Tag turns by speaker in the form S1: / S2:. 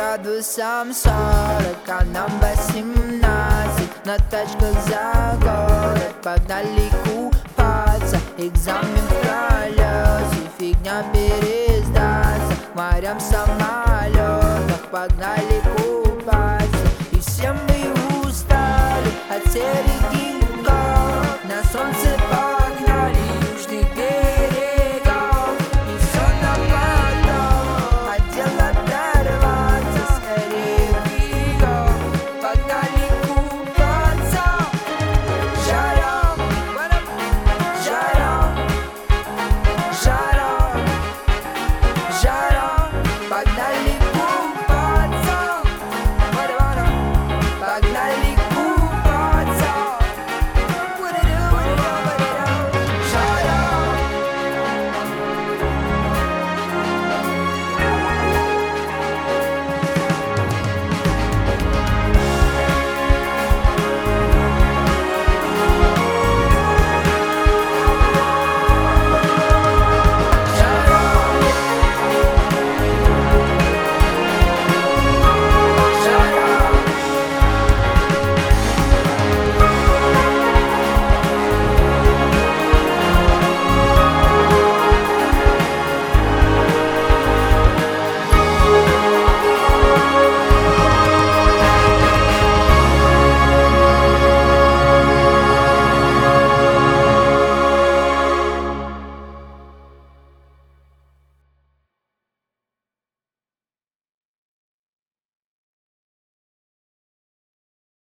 S1: градусам 40, а нам 18. На тачках за город погнали купаться. Экзамен в пролете, фигня пересдаться. К морям самолетах погнали купаться. И все мы устали от серых гиков. На солнце